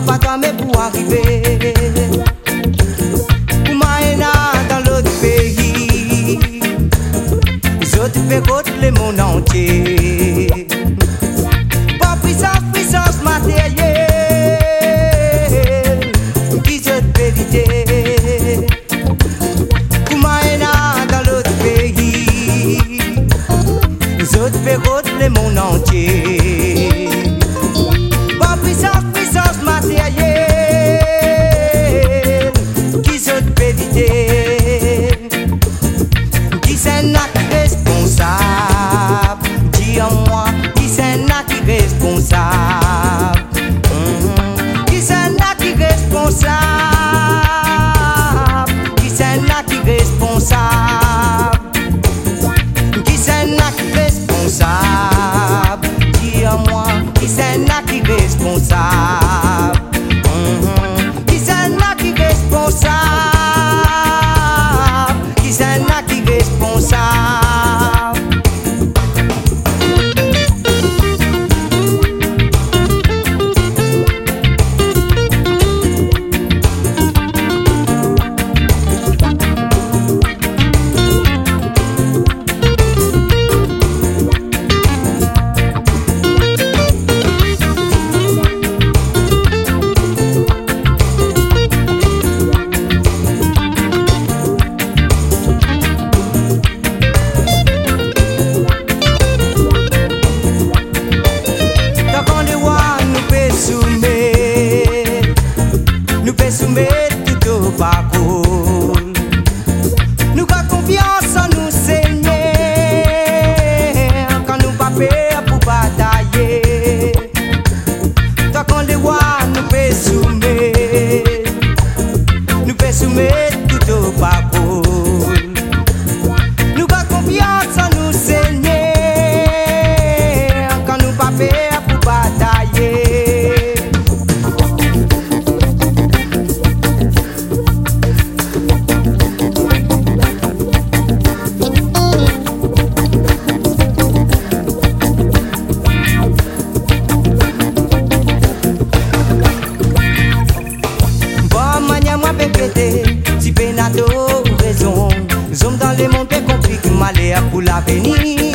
pas jamais pour arriver. Pour m'aïna dans l'autre pays, les autres fait contre le monde entier. Pas puissance matérielle, qui se vérité. Pour m'aïna dans l'autre pays, les autres fait contre le monde entier. Pas puissance matérielle, qui se vérité. Qui c'est là qui responsable? Dis-moi, qui c'est là qui responsable? Qui c'est là qui responsable? Qui c'est là qui responsable? Qui c'est là qui responsable? Dis-moi, qui c'est là qui responsable? Qui c'est là qui responsable? Qui c'est là qui responsable? Nous peut soumettre tout au parcours. Nous avons confiance en nous, Seigneur, quand nous pas peur pour batailler. Tant qu'on les voit, nous peut soumettre tout au parcours. Nous avons confiance en nous, Seigneur, quand nous pas peur pour batailler. Si penato raison, nous sommes dans le monde compliqué, malheur pour l'avenir.